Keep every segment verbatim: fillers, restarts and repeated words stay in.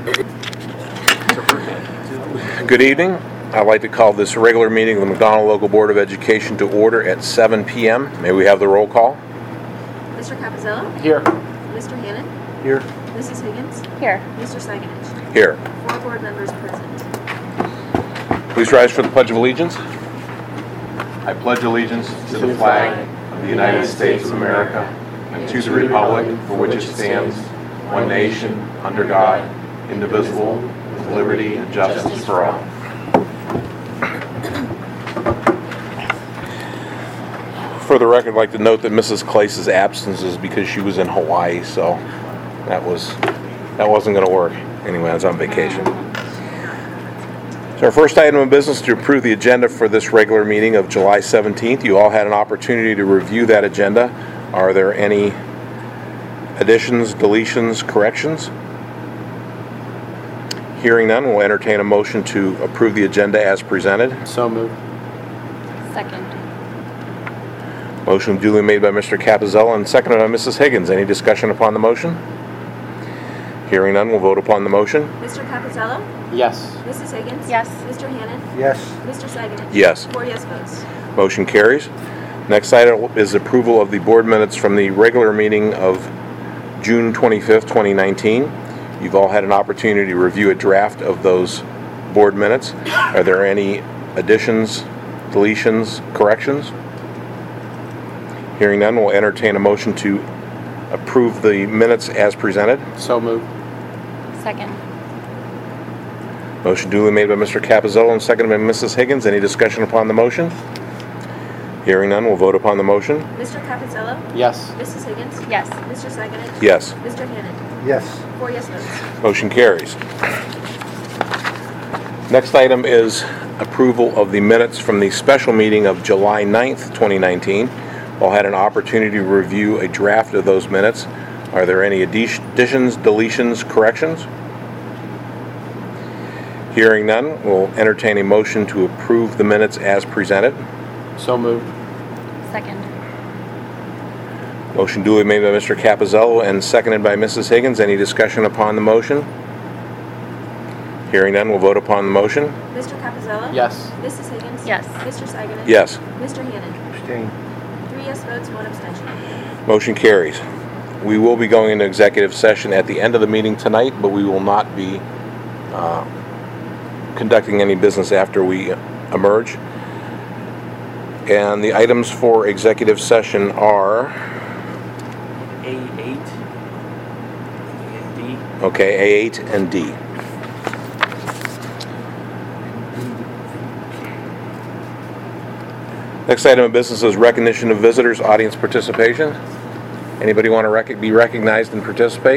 Good evening. I'd like to call this regular meeting of the McDonald Local Board of Education to order at seven p m May we have the roll call? Mister Capizzello? Here. Mister Hannon? Here. Missus Higgins? Here. Mister Saganich? Here. Four board members present. Please rise for the Pledge of Allegiance. I pledge allegiance to the flag of the United States of America and to the republic for which it stands, one nation, under God, indivisible, with liberty and justice for all. For the record, I'd like to note that Missus Clace's absence is because she was in Hawaii, so that was that wasn't going to work. Anyway, I was on vacation. So our first item of business is to approve the agenda for this regular meeting of July seventeenth. You all had an opportunity to review that agenda. Are there any additions, deletions, corrections? Hearing none, we'll entertain a motion to approve the agenda as presented. So moved. Second. Motion duly made by Mister Capizzello and seconded by Missus Higgins. Any discussion upon the motion? Hearing none, we'll vote upon the motion. Mister Capizzello? Yes. Missus Higgins? Yes. Mister Hannon? Yes. Mister Saganich? Yes. Four yes votes. Motion carries. Next item is approval of the board minutes from the regular meeting of June twenty-fifth, twenty nineteen. You've all had an opportunity to review a draft of those board minutes. Are there any additions, deletions, corrections? Hearing none, we'll entertain a motion to approve the minutes as presented. So moved. Second. Motion duly made by Mister Capizzello and seconded by Missus Higgins. Any discussion upon the motion? Hearing none, we'll vote upon the motion. Mister Capizzello? Yes. Missus Higgins? Yes. Mister Saganich? Yes. Mister Hannon? Yes. Four yes votes. Motion carries. Next item is approval of the minutes from the special meeting of July ninth, twenty nineteen. All had an opportunity to review a draft of those minutes. Are there any additions, deletions, corrections? Hearing none, we'll entertain a motion to approve the minutes as presented. So moved. Second. Motion duly made by Mister Capizzello and seconded by Missus Higgins. Any discussion upon the motion? Hearing none, we'll vote upon the motion. Mister Capizzello? Yes. Missus Higgins? Yes. Mister Saganich? Yes. Mister Hannon? Abstain. Three yes votes, one abstention. Motion carries. We will be going into executive session at the end of the meeting tonight, but we will not be uh, conducting any business after we emerge. And the items for executive session are... A eight and D. Okay, A eight and D. Next item of business is recognition of visitors, audience participation. Anybody want to rec- be recognized and participate?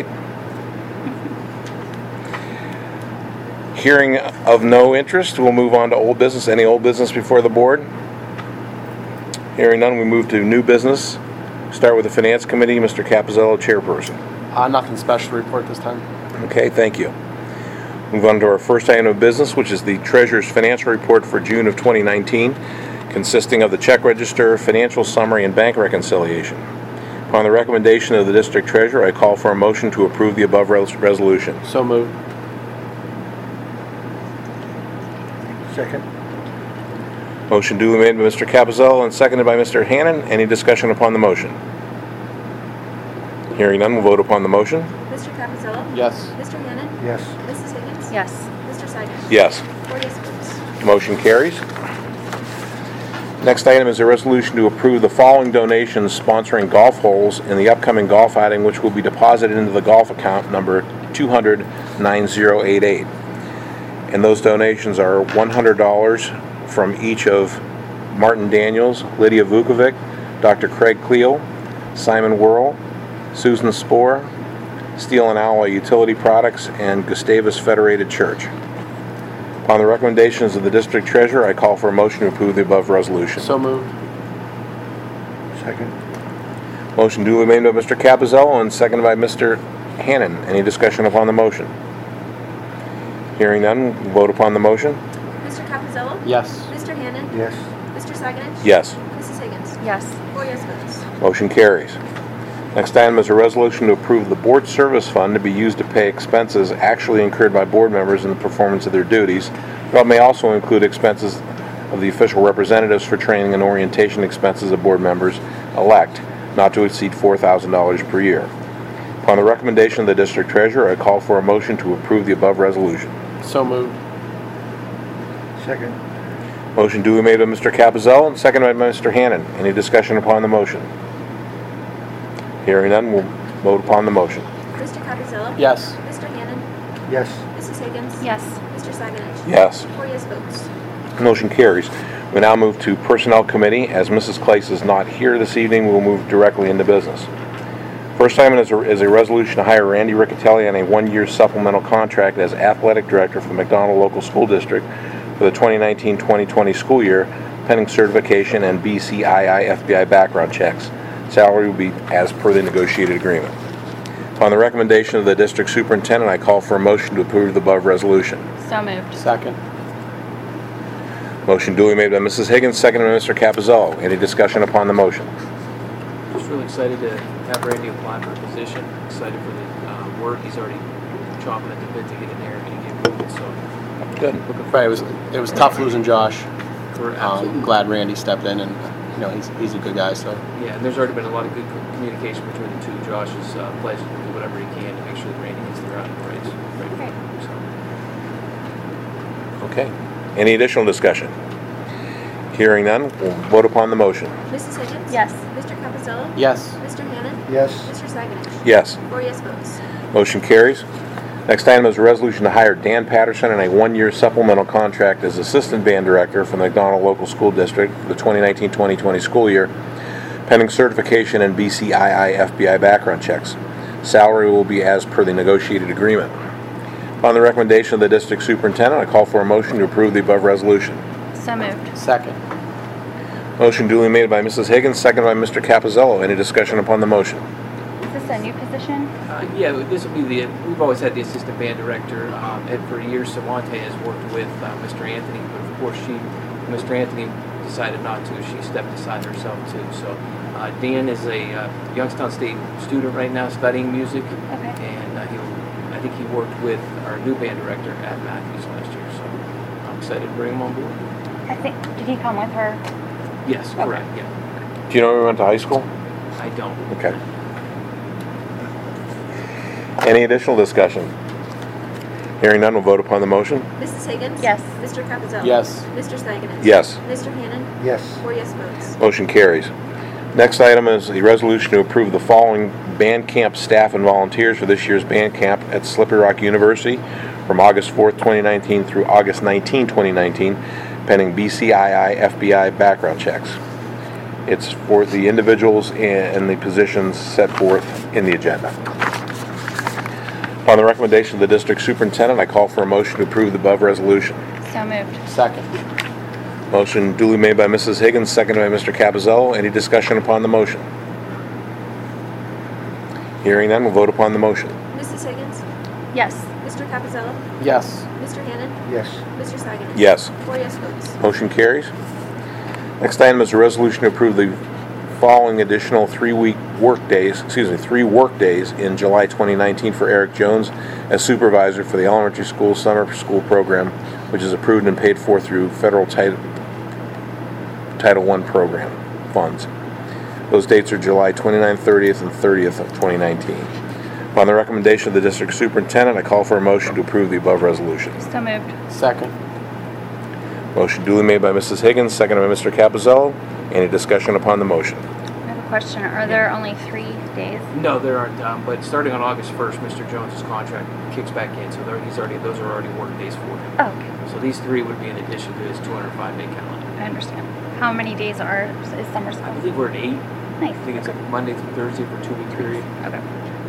Hearing of no interest, we'll move on to old business. Any old business before the board? Hearing none, we move to new business. Start with the Finance Committee. Mister Capizzello, chairperson. Uh, nothing special to report this time. Okay, thank you. Move on to our first item of business, which is the Treasurer's Financial Report for June of twenty nineteen, consisting of the check register, financial summary, and bank reconciliation. Upon the recommendation of the District Treasurer, I call for a motion to approve the above res- resolution. So moved. Second. Motion duly made by Mister Capizzello and seconded by Mister Hannon. Any discussion upon the motion? Hearing none, we'll vote upon the motion. Mister Capizzello? Yes. Mister Hannon? Yes. Missus Higgins? Yes. Mister Saganich? Yes. Four yes votes. Motion carries. Next item is a resolution to approve the following donations sponsoring golf holes in the upcoming golf outing, which will be deposited into the golf account number two hundred nine zero eight eight. And those donations are one hundred dollars from each of Martin Daniels, Lydia Vukovic, Doctor Craig Cleo, Simon Whirl, Susan Spohr, Steel and Alloy Utility Products, and Gustavus Federated Church. Upon the recommendations of the District Treasurer, I call for a motion to approve the above resolution. So moved. Second. Motion duly made by Mister Capizzello and seconded by Mister Hannon. Any discussion upon the motion? Hearing none, vote upon the motion. Mister Capizzello? Yes. Mister Hannon? Yes. Mister Saganich? Yes. Missus Higgins? Yes. Four yes votes. Motion carries. Next item is a resolution to approve the board service fund to be used to pay expenses actually incurred by board members in the performance of their duties, but may also include expenses of the official representatives for training and orientation expenses of board members elect, not to exceed four thousand dollars per year. Upon the recommendation of the district treasurer, I call for a motion to approve the above resolution. So moved. Second. Motion duly made by Mister Capizell and seconded by Mister Hannan. Any discussion upon the motion? Hearing none, we'll vote upon the motion. Mister Capizella? Yes. Mister Hannan? Yes. Missus Higgins? Yes. Mister Saganich? Yes. Four yes votes. Motion carries. We now move to Personnel Committee. As Missus Clace is not here this evening, we will move directly into business. First item is a, is a resolution to hire Randy Riccatelli on a one-year supplemental contract as Athletic Director for the McDonald Local School District for the twenty nineteen twenty twenty school year, pending certification and B C I I F B I background checks. Salary will be as per the negotiated agreement. Upon the recommendation of the District Superintendent, I call for a motion to approve the above resolution. So moved. Second. Motion duly made by Missus Higgins, seconded by Mister Capizell. Any discussion upon the motion? Just really excited to have Randy apply for a position. Excited for the uh, work. He's already chomping at the bit to get in there and get moving. So, Good. Looking for it was it was tough losing Josh. we're Um, absolutely glad Randy stepped in, and you know he's he's a good guy. So Yeah, and there's already been a lot of good co- communication between the two. Josh is uh, pledged to do whatever he can to make sure that Randy gets the right rights. Great. So, Okay. Any additional discussion? Hearing none, we'll vote upon the motion. Missus Higgins? Yes. Mister Capizella? yes. Mister Hannan? Yes. Mister Saganich? Yes. Four yes votes. Motion carries. Next item is a resolution to hire Dan Patterson on a one-year supplemental contract as Assistant Band Director for the McDonald Local School District for the twenty nineteen twenty twenty school year, pending certification and B C I I F B I background checks. Salary will be as per the negotiated agreement. Upon the recommendation of the District Superintendent, I call for a motion to approve the above resolution. So moved. Second. Motion duly made by Missus Higgins, seconded by Mister Capizzello. Any discussion upon the motion? Is this a new position? Uh, yeah, this will be the, we've always had the assistant band director, um, and for years Savante has worked with uh, Mister Anthony, but of course she, Mister Anthony decided not to. She stepped aside herself too. So uh, Dan is a uh, Youngstown State student right now studying music, Okay. and uh, he, I think he worked with our new band director at Matthews last year. So I'm excited to bring him on board. I think, did he come with her? Yes, correct. Yeah, Do you know where we went to high school? I don't. Okay. Any additional discussion? Hearing none, we'll vote upon the motion. Missus Higgins? Yes. Mister Capizella? Yes. Mister Saganich? Yes. Mister Hannan? Yes. Four yes votes. Motion carries. Next item is the resolution to approve the following band camp staff and volunteers for this year's band camp at Slippery Rock University from August fourth, twenty nineteen through August nineteenth, twenty nineteen, pending B C I I F B I background checks. It's for the individuals and the positions set forth in the agenda. Upon the recommendation of the district superintendent, I call for a motion to approve the above resolution. So moved. Second. Motion duly made by Missus Higgins, seconded by Mister Capizzello. Any discussion upon the motion? Hearing none, we'll vote upon the motion. Missus Higgins? Yes. Mister Capizella? Yes. Mister Hannan? Yes. Mister Saganich? Yes. Four yes votes. Motion carries. Next item is a resolution to approve the following additional three-week work days, excuse me, three work days in July twenty nineteen for Eric Jones as supervisor for the elementary school summer school program, which is approved and paid for through federal Title, Title one program funds. Those dates are July twenty-ninth, thirtieth, and thirtieth of twenty nineteen. Upon the recommendation of the district superintendent, I call for a motion to approve the above resolution. So moved. Second. Motion duly made by Missus Higgins, seconded by Mister Capizzello. Any discussion upon the motion? I have a question. Are there only three days? No, there aren't. Um, but starting on August first, Mister Jones's contract kicks back in, so there, he's already those are already work days for him. Oh, okay. So these three would be in addition to his two hundred five day calendar. I understand. How many days are is summer I school? believe we're at eight. Nice. I think it's like Monday through Thursday for a two week period. Okay.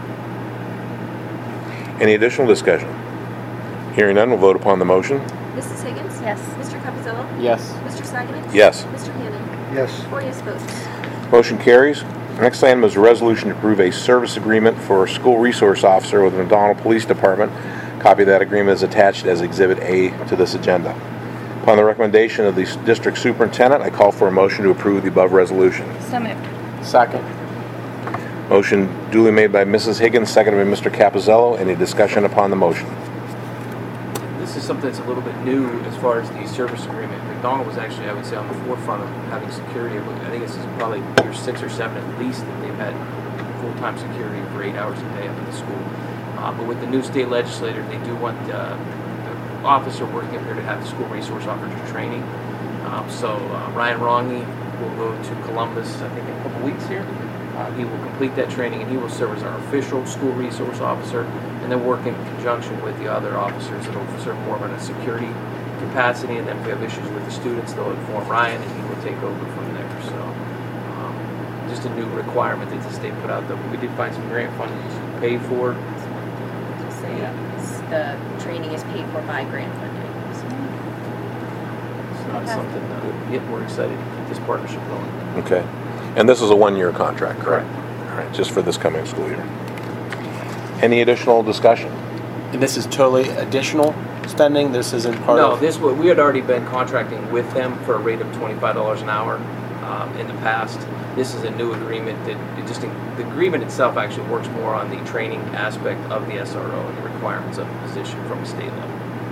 Any additional discussion? Hearing none, we'll vote upon the motion. Missus Higgins? Yes. Mister Capizella? Yes. Mister Saganich? Yes. Mister Hannan? Yes. Four yes votes. Motion carries. Next item is a resolution to approve a service agreement for a school resource officer with the McDonald Police Department. Copy of that agreement is attached as Exhibit A to this agenda. Upon the recommendation of the district superintendent, I call for a motion to approve the above resolution. So moved. Second. Motion duly made by Missus Higgins, seconded by Mister Capizzello. Any discussion upon the motion? This is something that's a little bit new as far as the service agreement. McDonald was actually, I would say, on the forefront of having security. I think this is probably year six or seven at least that they've had full-time security for eight hours a day up in the school. Uh, but with the new state legislator, they do want uh, the officer working up here to have the school resource officer training. Um, so uh, Ryan Rongi will go to Columbus, I think, in a couple weeks here. Uh, he will complete that training, and he will serve as our official school resource officer, and then work in conjunction with the other officers that will serve more on a security capacity. And then if we have issues with the students, they'll inform Ryan, and he will take over from there. So, um, just a new requirement that the state put out. That we did find some grant funding to pay for. Just say it's- the training is paid for by grant funding. So, It's not Okay. something that we get more excited to keep this partnership going. Okay. And this is a one-year contract, correct? All right, just for this coming school year. Any additional discussion? And this is totally additional spending? This isn't part No, of? this wa- we had already been contracting with them for a rate of twenty-five dollars an hour um, in the past. This is a new agreement that it just the agreement itself actually works more on the training aspect of the S R O and the requirements of the position from a state level.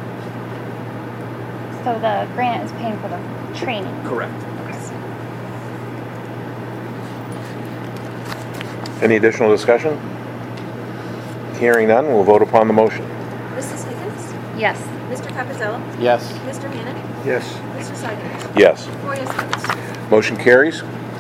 So the grant is paying for the training. Correct. Any additional discussion? Hearing none, we'll vote upon the motion. Missus Higgins? Yes. Mister Capizzello? Yes. Mister Hannon? Yes. Mister Sigenovich? Yes. Four yes votes. Motion carries.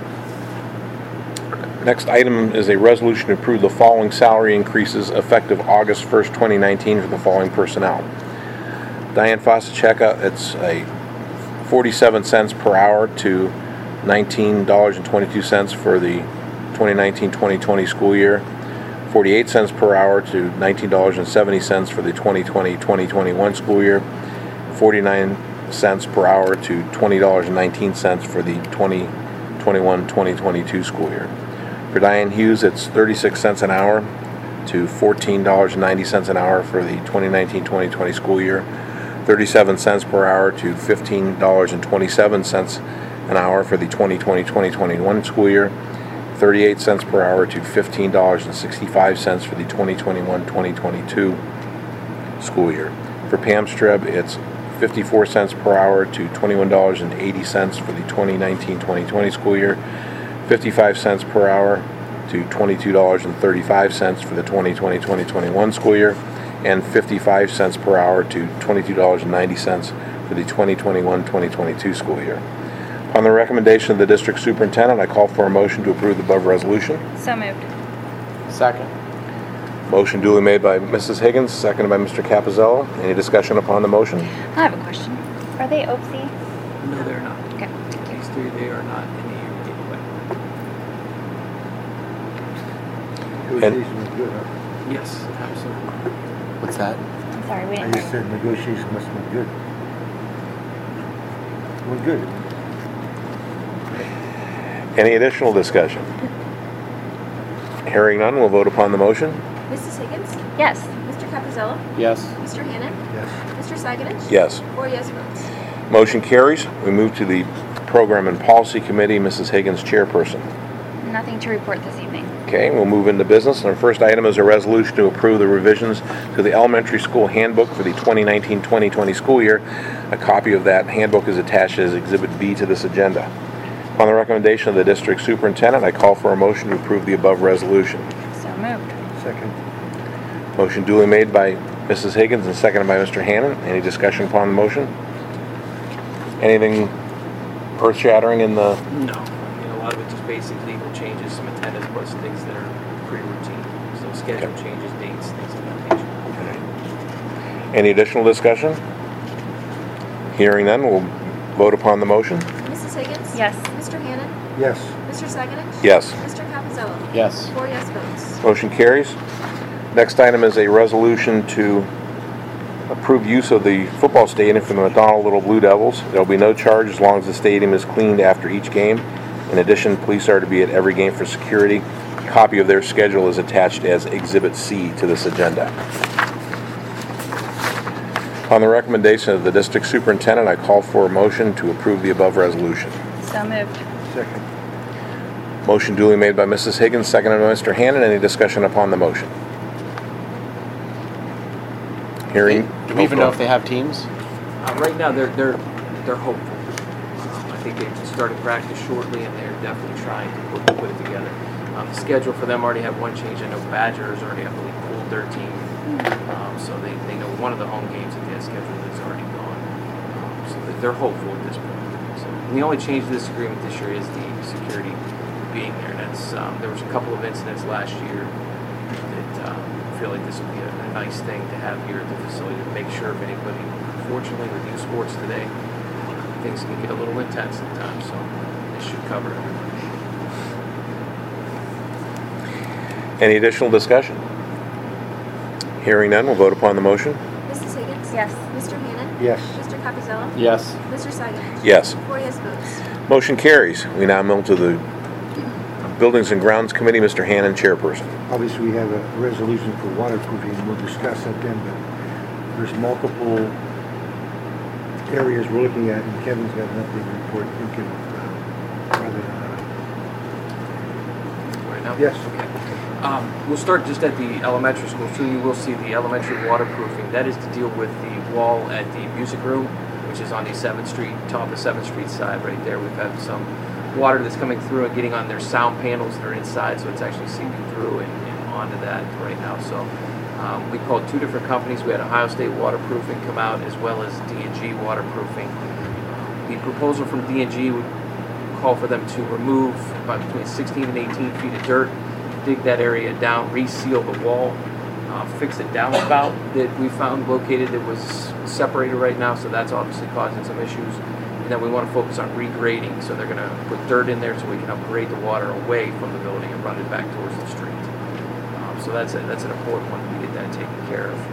Next item is a resolution to approve the following salary increases effective August first, twenty nineteen for the following personnel. Diane Fosacheka, it's a forty-seven cents per hour to nineteen dollars and twenty-two cents for the twenty nineteen twenty twenty school year. forty-eight cents per hour to nineteen dollars and seventy cents for the twenty twenty twenty twenty-one school year. forty-nine cents per hour to twenty dollars and nineteen cents for the twenty twenty-one twenty twenty-two school year. For Diane Hughes, it's thirty-six cents an hour to fourteen dollars and ninety cents an hour for the twenty nineteen twenty twenty school year. thirty-seven cents per hour to fifteen dollars and twenty-seven cents an hour for the twenty twenty twenty twenty-one school year. thirty-eight cents per hour to fifteen dollars and sixty-five cents for the twenty twenty-one twenty twenty-two school year. For Pam Streb, it's fifty-four cents per hour to twenty-one dollars and eighty cents for the twenty nineteen twenty twenty school year. fifty-five cents per hour to twenty-two dollars and thirty-five cents for the twenty twenty twenty twenty-one school year. And fifty-five cents per hour to twenty-two dollars and ninety cents for the twenty twenty-one twenty twenty-two school year. On the recommendation of the district superintendent, I call for a motion to approve the above resolution. So moved. Second. Motion duly made by Missus Higgins, seconded by Mister Capizzello. Any discussion upon the motion? I have a question. Are they O P S I? No, they're not. Okay. These three, they are not in the year gateway. Negotiation was good, huh? Yes, absolutely. What's that? I'm sorry, we I didn't just hear. said negotiation must have been good. Went good. Any additional discussion? Hearing none, we'll vote upon the motion. Missus Higgins? Yes. Mister Capizzello? Yes. Mister Hannon? Yes. Mister Sigenovich? Yes. Four yes votes. Motion carries. We move to the Program and Policy Committee. Missus Higgins, chairperson. Nothing to report this evening. Okay, we'll move into business. And our first item is a resolution to approve the revisions to the elementary school handbook for the twenty nineteen twenty twenty school year. A copy of that handbook is attached as Exhibit B to this agenda. On the recommendation of the district superintendent, I call for a motion to approve the above resolution. So moved. Second. Motion duly made by Missus Higgins and seconded by Mister Hannon. Any discussion upon the motion? Anything earth-shattering in the... No. I mean, a lot of it just basic legal changes, some attendance plus things that are pretty routine. So schedule Okay. changes, dates, things of that nature. Any additional discussion? Hearing none, we'll vote upon the motion. Missus Higgins? Yes. Mister Hannon? Yes. Mister Sigenovich? Yes. Mister Capizzello? Yes. Four yes votes. Motion carries. Next item is a resolution to approve use of the football stadium for the McDonald Little Blue Devils. There will be no charge as long as the stadium is cleaned after each game. In addition, police are to be at every game for security. A copy of their schedule is attached as Exhibit C to this agenda. On the recommendation of the district superintendent, I call for a motion to approve the above resolution. So moved. Second. Motion duly made by Missus Higgins, seconded by Mister Hannan. Any discussion upon the motion? Hearing. Do we even know if they have teams? Uh, right now, they're they're they're hopeful. Um, I think they started practice shortly, and they're definitely trying to put, put it together. Um, the schedule for them already have one change. I know Badgers already, I believe, pulled their team, um, so they, they know one of the home games that they had scheduled is already gone. Um, so that they're hopeful at this point. So the only change to this agreement this year is the security being there. And that's um, there was a couple of incidents last year that um, I feel like this would be a, a nice thing to have here at the facility to make sure if anybody, unfortunately, with youth sports today, things can get a little intense at times. So this should cover everybody. Any additional discussion? Hearing none, we'll vote upon the motion. Missus Higgins? Yes. Mister Hannan? Yes. Mister Capizella? Yes. Mister Simon? Yes. Four yes votes. Motion carries. We now move to the Buildings and Grounds Committee. Mister Hannan, chairperson. Obviously, we have a resolution for waterproofing, and we'll discuss that then, but there's multiple areas we're looking at, and Kevin's got an update report. You can, uh, rather, uh, Right now? Yes. Okay. Um, we'll start just at the elementary school. So you will see the elementary waterproofing. That is to deal with the wall at the music room, which is on the seventh Street, top of seventh Street side right there. We've had some water that's coming through and getting on their sound panels that are inside, so it's actually seeping through and, and onto that right now. So um, we called two different companies. We had Ohio State Waterproofing come out as well as D and G Waterproofing. The proposal from D and G would call for them to remove about between sixteen and eighteen feet of dirt, dig that area down, reseal the wall, uh, fix the downspout that we found located that was separated right now, so that's obviously causing some issues. And then we want to focus on regrading, so they're going to put dirt in there so we can upgrade the water away from the building and run it back towards the street. Um, so that's a, that's an important one to get that taken care of.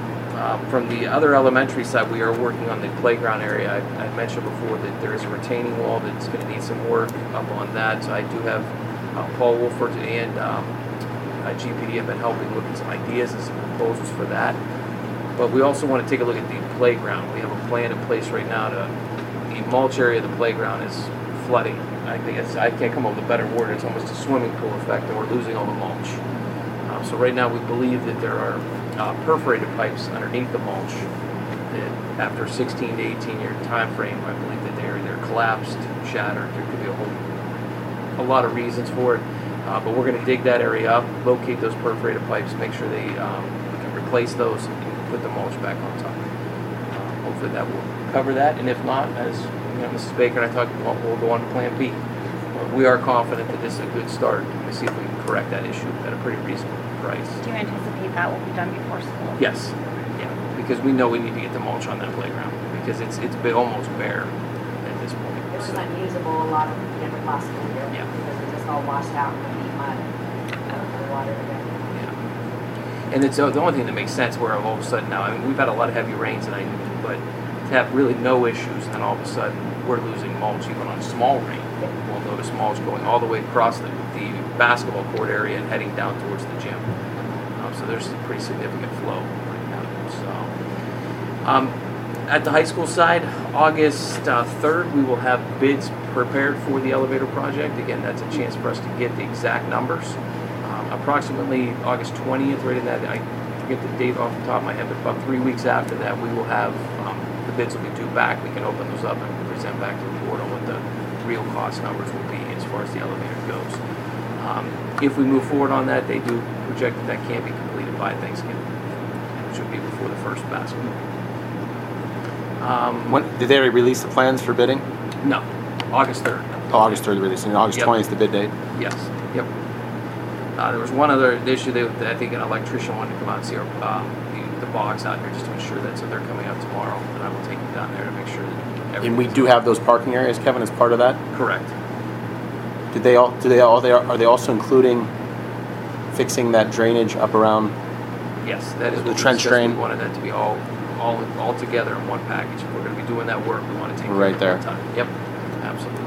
Um, from the other elementary side, we are working on the playground area. I, I mentioned before that there is a retaining wall that's going to need some work up on that, so I do have uh, Paul Wolford and um, uh, G P D have been helping look at some ideas and some proposals for that. But we also want to take a look at the playground. We have a plan in place right now to the mulch area of the playground is flooding. I think it's, I can't come up with a better word. It's almost a swimming pool effect, and we're losing all the mulch. Um, so right now we believe that there are uh, perforated pipes underneath the mulch that after sixteen to eighteen year time frame, I believe that they're either collapsed, shattered. There could be a whole, a lot of reasons for it. Uh, but we're going to dig that area up, locate those perforated pipes, make sure they um, we can replace those and put the mulch back on top. Uh, hopefully that will cover that, and if not, as you know, Missus Baker and I talked about, we'll go on to Plan B. But we are confident that this is a good start. We'll see if we can correct that issue at a pretty reasonable price. Do you anticipate that will be done before school? Yes, yeah, because we know we need to get the mulch on that playground because it's it's been almost bare at this point. It was So, unusable a lot of the other possible year Yeah. because it just all washed out and the mud of the water together. yeah. And it's uh, the only thing that makes sense where all of a sudden now, I mean, we've had a lot of heavy rains and I, but to have really no issues, and then all of a sudden we're losing mulch even on small rain. We'll notice mulch going all the way across the, the basketball court area and heading down towards the gym. Um, so there's a pretty significant flow right now. So, um, at the high school side, August uh, third, we will have bids prepared for the elevator project. Again, that's a chance for us to get the exact numbers. Um, approximately August twentieth, right in that, I forget the date off the top of my head, but about three weeks after that, we will have um, the bids will be due back. We can open those up and present back to the board on what the real cost numbers will be as far as the elevator goes. Um, if we move forward on that, they do project that that can be completed by Thanksgiving, which would be before the first basketball. Um, When did they already release the plans for bidding? no, August third. Oh, August third release, and August Yep. twentieth is the bid date. Yes, yep. Uh, there was one other issue that that I think an electrician wanted to come out and see our, um, the, the box out here just to ensure that, so they're coming out tomorrow, and I will take them down there to make sure that everything. And we do have those parking areas, Kevin, as part of that. Correct. Did they all? Do they all? They are, are they also including fixing that drainage up around? Yes, that is The what we trench discussed. drain? We wanted that to be all, all, all together in one package. If we're going to be doing that work, we want to take care Right of it there. one time. Yep, absolutely.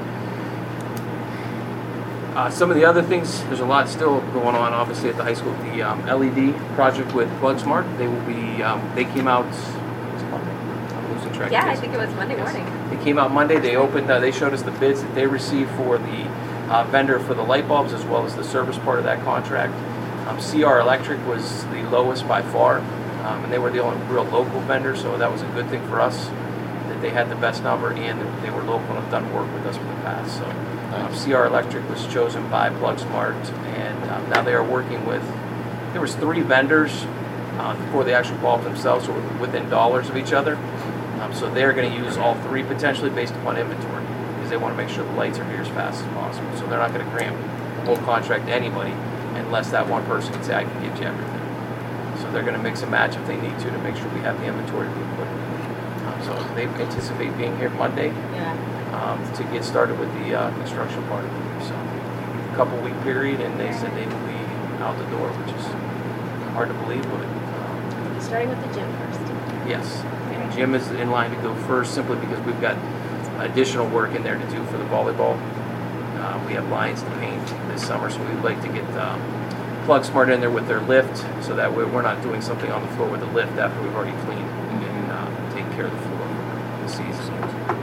Uh, some of the other things, there's a lot still going on, obviously, at the high school. The um, L E D project with PlugSmart, they will be, um, they came out, was it Monday? I'm losing track of Yeah, I days. think it was Monday Yes. morning. They came out Monday. They opened. Uh, they showed us the bids that they received for the uh, vendor for the light bulbs as well as the service part of that contract. Um, C R Electric was the lowest by far, um, and they were the only real local vendor, so that was a good thing for us, that they had the best number and that they were local and have done work with us in the past. So um, C R Electric was chosen by PlugSmart, and um, now they are working with, there was three vendors uh, for the actual bulbs themselves, so we're within dollars of each other. Um, so they're going to use all three potentially based upon inventory, because they want to make sure the lights are here as fast as possible. So they're not going to grant the whole contract to anybody unless that one person can say, I can give you everything. So they're going to mix and match if they need to to make sure we have the inventory to put. Um, so they anticipate being here Monday Yeah. um, to get started with the uh, construction part of it. So a couple week period, and they said they will be out the door, which is hard to believe, but um, Starting with the gym first. yes. And Jim is in line to go first simply because we've got additional work in there to do for the volleyball. Uh, we have lines to paint this summer, so we'd like to get um, PlugSmart in there with their lift, so that way we're not doing something on the floor with the lift after we've already cleaned and uh, taken care of the floor for the season.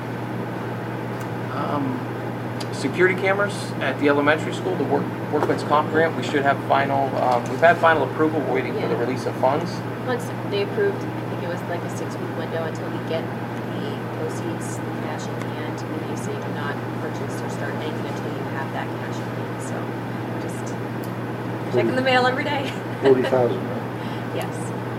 Um, security cameras at the elementary school, the work, Workman's Comp grant, we should have final, um, we've had final approval, we're waiting for the Yeah. release of funds. Once they approved, I think it was like a six-week window until we get the proceeds, the cash in hand. And they say do not purchase or start anything until you have that cash in hand. So just checking the mail every day. Forty thousand, right? Yes.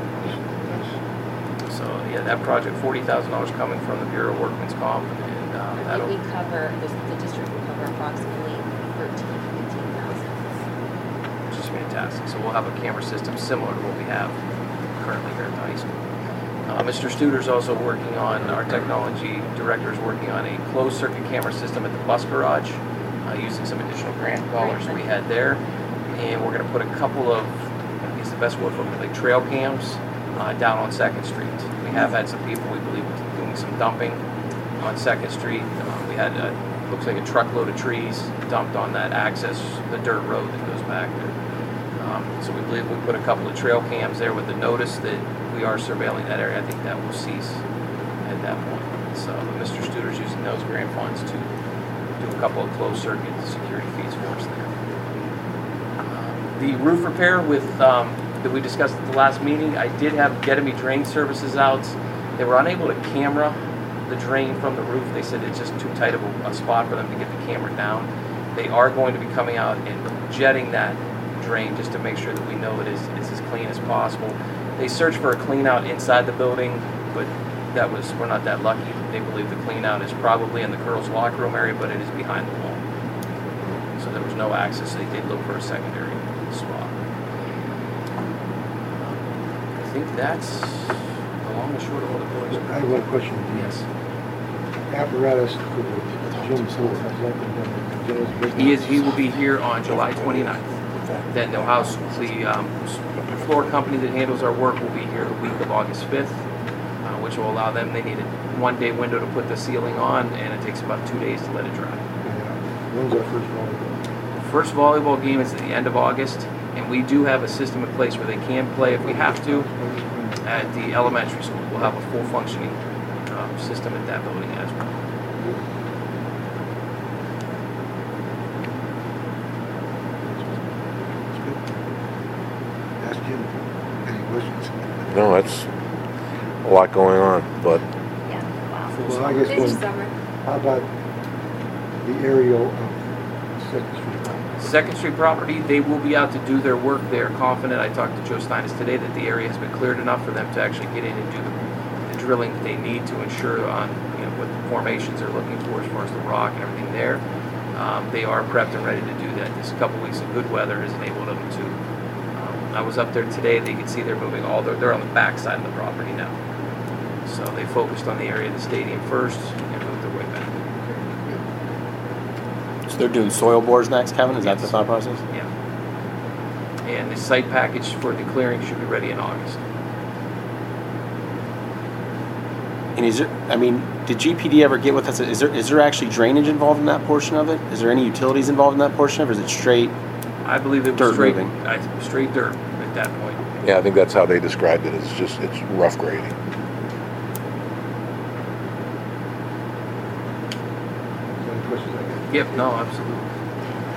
So, yeah, that project, forty thousand dollars coming from the Bureau of Workman's Comp, and uh, I that'll, think we cover, the, the district will cover approximately thirteen, fifteen thousand. which is fantastic. So we'll have a camera system similar to what we have currently here at the high school. Uh, Mister Studer's also working on, our technology director is working on a closed circuit camera system at the bus garage, uh, using some additional grant dollars we had there. And we're going to put a couple of, I guess the best word for it, like trail cams uh, down on Second Street. We have had some people, we believe, doing some dumping on Second Street. Uh, we had, a, looks like a truckload of trees dumped on that access, the dirt road that goes back there. Um, so we believe we put a couple of trail cams there with the notice that we are surveilling that area. I think that will cease at that point. So Mister Studer's using those grant funds to do a couple of closed circuit security feeds for us there. Uh, the roof repair with um, that we discussed at the last meeting, I did have Getamy Drain Services out. They were unable to camera the drain from the roof. They said it's just too tight of a, a spot for them to get the camera down. They are going to be coming out and jetting that drain just to make sure that we know it is, is as clean as possible. They searched for a clean out inside the building, but that was, we're not that lucky. They believe the clean out is probably in the girls' locker room area, but it is behind the wall. So there was no access. They did look for a secondary spot. I think that's the long and short of all the buildings. I have one question. Yes. Apparatus for the gym floor, has that been done? Dennis Big- He is. He will be here on July twenty-ninth. Then the house, the um, floor company that handles our work will be here the week of August fifth, uh, which will allow them, they need a one-day window to put the ceiling on, and it takes about two days to let it dry. Yeah. When's our first volleyball? The first volleyball game is at the end of August, and we do have a system in place where they can play if we have to at the elementary school. We'll have a full functioning um, system at that building as well. Ask Jim, any questions? No, that's a lot going on, but Yeah. Wow. Well, I guess Busy one, summer. how about the aerial of Second Street property? Second Street property, they will be out to do their work. They're confident. I talked to Joe Steinis today that the area has been cleared enough for them to actually get in and do the, the drilling that they need to ensure on you know what the formations they're looking for as far as the rock and everything there. Um, they are prepped and ready to do that. This couple weeks of good weather has enabled them to. Um, I was up there today. They could see they're moving all. Their, they're on the back side of the property now. So they focused on the area of the stadium first and moved their way back. So they're doing soil bores next, Kevin? Is that the Yes. thought process? Yeah. And the site package for the clearing should be ready in August. And is there, I mean, did G P D ever get with us? Is there is there actually drainage involved in that portion of it? Is there any utilities involved in that portion of it? Or is it straight? I believe it was Dirt straight, moving. I- straight dirt at that point. yeah, I think that's how they described it. It's just, it's rough grading. Any questions I got? Yep, no, absolutely.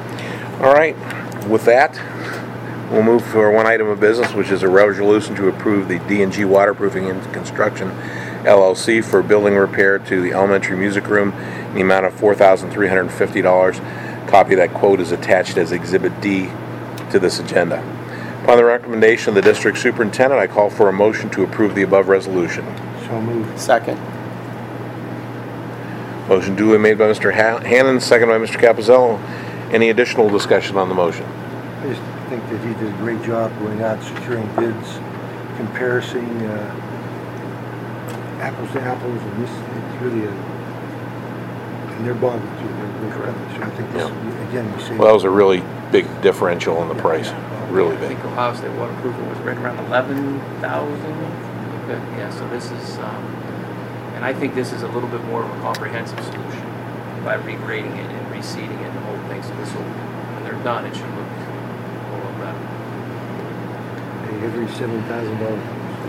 All right, with that, we'll move to our one item of business, which is a resolution to approve the D and G Waterproofing and Construction L L C for building repair to the elementary music room in the amount of four thousand three hundred fifty dollars. Copy of that quote is attached as Exhibit D to this agenda. Upon the recommendation of the district superintendent, I call for a motion to approve the above resolution. So moved. Second. Motion duly made by Mister Ha- Hannon, second by Mister Capizzello. Any additional discussion on the motion? I just think that he did a great job going out, securing bids, comparing uh, apples to apples, and this, it's really a, and they're bonded too, they're great companies. So I think this, again, we say. Well, that was a really big differential in the price, really I big. think Ohio State waterproofing was right around eleven thousand. Yeah, so this is, um, and I think this is a little bit more of a comprehensive solution by regrading it and reseeding it and the whole thing. So this will, when they're done, it should look a little better. Every seven thousand dollars.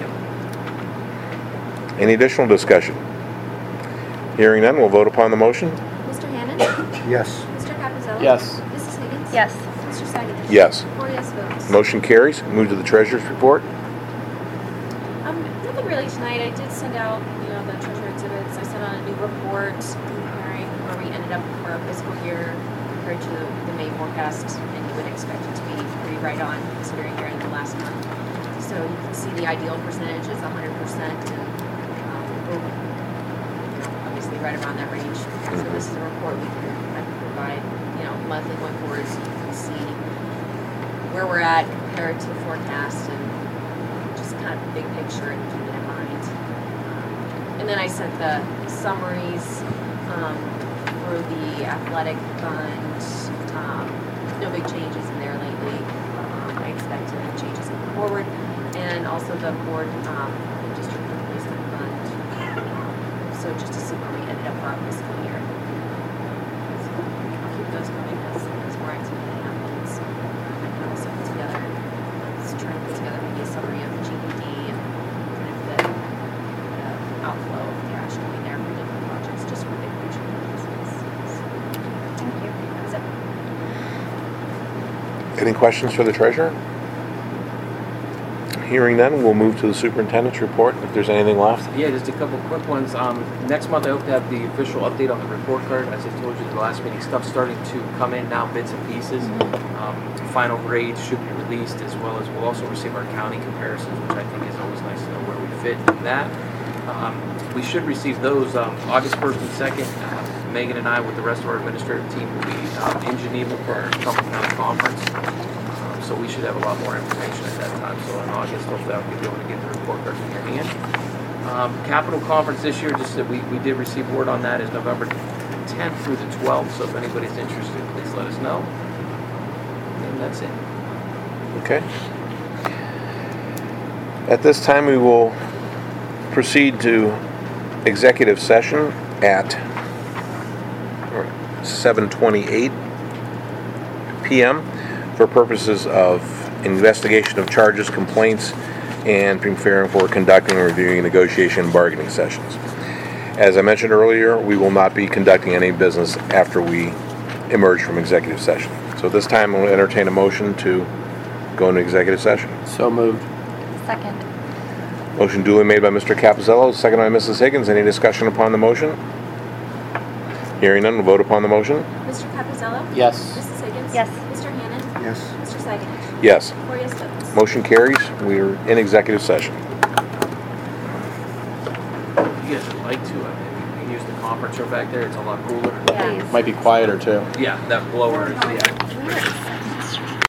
Any additional discussion? Hearing none, we'll vote upon the motion. Mister Hannon? Yes. Mister Capizzello? Yes. Missus Higgins? Yes. Mister Saganich? Yes. Four yes votes. Motion carries. Move to the treasurer's report. Um, nothing really tonight. I did send out, you know, the treasure exhibits. I sent out a new report comparing where we ended up for our fiscal year compared to the May forecast, and you would expect it to be pretty right on considering you're in the last month. So you can see the ideal percentage is one hundred percent, and um, we're, you know, obviously right around that range. So this is a report we can, I can provide, you know, monthly going forward, so you can see where we're at compared to the forecast and just kind of big picture and keep it in mind. Um, and then I sent the summaries um, for the athletic fund. Um, no big changes in there lately. Um, I expect any changes going forward. And also the board um, and district replacement fund. Um, so just to see where we ended up for our fiscal year. So I'll keep those going as, as more activity happens. I can also put together, let's try and put together maybe a summary of G P D and kind of the, the outflow of cash going there for different projects, just for big picture purposes. So, Thank you. that's it. Any questions for the treasurer? Hearing none, we'll move to the superintendent's report if there's anything left. Yeah, just a couple quick ones. Um, next month, I hope to have the official update on the report card. As I told you at the last meeting, stuff's starting to come in now, bits and pieces. Um, final grades should be released, as well as we'll also receive our county comparisons, which I think is always nice to know where we fit in that. Um, we should receive those um, August first and second. Uh, Megan and I, with the rest of our administrative team, will be um, in Geneva for our Trumbull County Conference. Um, so we should have a lot more information at that time. So in August, hopefully I'll be able to get the report card in your hand. Um, Capital Conference this year, just that we, we did receive word on that, is November tenth through the twelfth. So if anybody's interested, please let us know. And that's it. Okay. At this time, we will proceed to executive session at seven twenty-eight p m for purposes of investigation of charges, complaints, and preparing for conducting and reviewing negotiation and bargaining sessions. As I mentioned earlier, we will not be conducting any business after we emerge from executive session. So at this time, we'll entertain a motion to go into executive session. So moved. Second. Motion duly made by Mister Capizzello, second by Missus Higgins. Any discussion upon the motion? Hearing none, we'll vote upon the motion. Mister Capizzello? Yes. Missus Higgins? Yes. Mister Hannon? Yes. Mister Saganich? Yes. Four yes votes. Motion carries. We are in executive session. If you guys would like to, I mean, we can use the conference room back there. It's a lot cooler. Please. Might be quieter too. Yeah, that blower is, yeah. We were